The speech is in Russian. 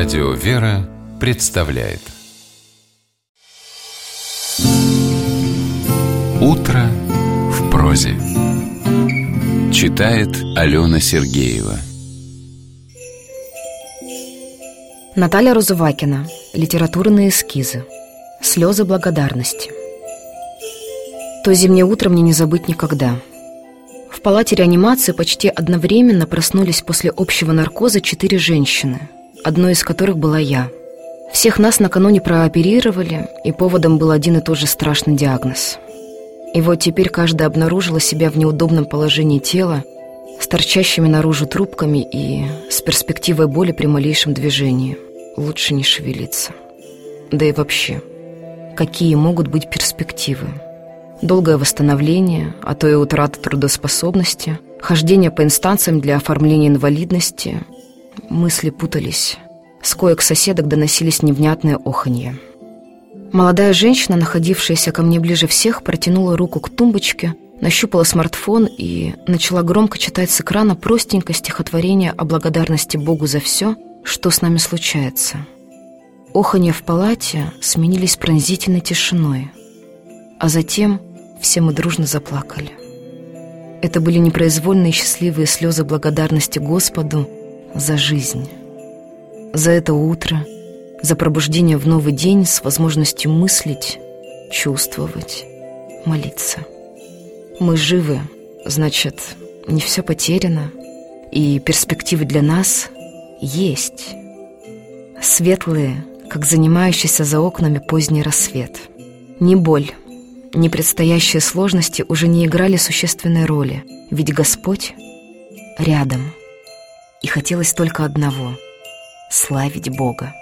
Радио «Вера» представляет «Утро в прозе». Читает Алена Сергеева. Наталья Розувакина. Литературные эскизы. Слезы благодарности. То зимнее утро мне не забыть никогда. В палате реанимации почти одновременно проснулись после общего наркоза 4 женщины, одной из которых была я. Всех нас накануне прооперировали, и поводом был один и тот же страшный диагноз. И вот теперь каждая обнаружила себя в неудобном положении тела, с торчащими наружу трубками и с перспективой боли при малейшем движении. Лучше не шевелиться. Да и вообще, какие могут быть перспективы? Долгое восстановление, а то и утрата трудоспособности, хождение по инстанциям для оформления инвалидности. Мысли путались. С коек соседок доносились невнятные оханья. Молодая женщина, находившаяся ко мне ближе всех, протянула руку к тумбочке, нащупала смартфон и начала громко читать с экрана простенькое стихотворение о благодарности Богу за все, что с нами случается. Оханья в палате сменились пронзительной тишиной, а затем все мы дружно заплакали. Это были непроизвольные счастливые слезы благодарности Господу за жизнь, за это утро, за пробуждение в новый день с возможностью мыслить, чувствовать, молиться. Мы живы, значит, не все потеряно, и перспективы для нас есть. Светлые, как занимающийся за окнами поздний рассвет. Ни боль, ни предстоящие сложности уже не играли существенной роли, ведь Господь рядом. И хотелось только одного — славить Бога.